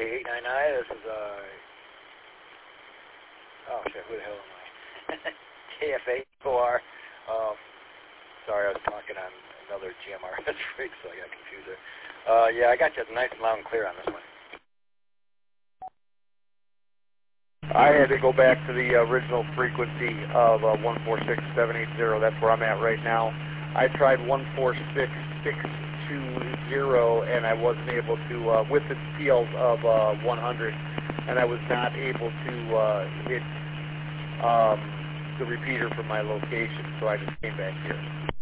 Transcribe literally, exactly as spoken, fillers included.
eight nine nine, this is, uh, oh shit, who the hell am I? K F A O R. Um, sorry, I was talking on another G M R S rig, so I got confused there. Uh, yeah, I got you nice and loud and clear on this one. I had to go back to the original frequency of uh, one four six seven eight zero. That's where I'm at right now. I tried one four six six two zero, and I wasn't able to, uh, with the P Ls of uh, one hundred, and I was not able to uh, hit um, the repeater from my location, so I just came back here.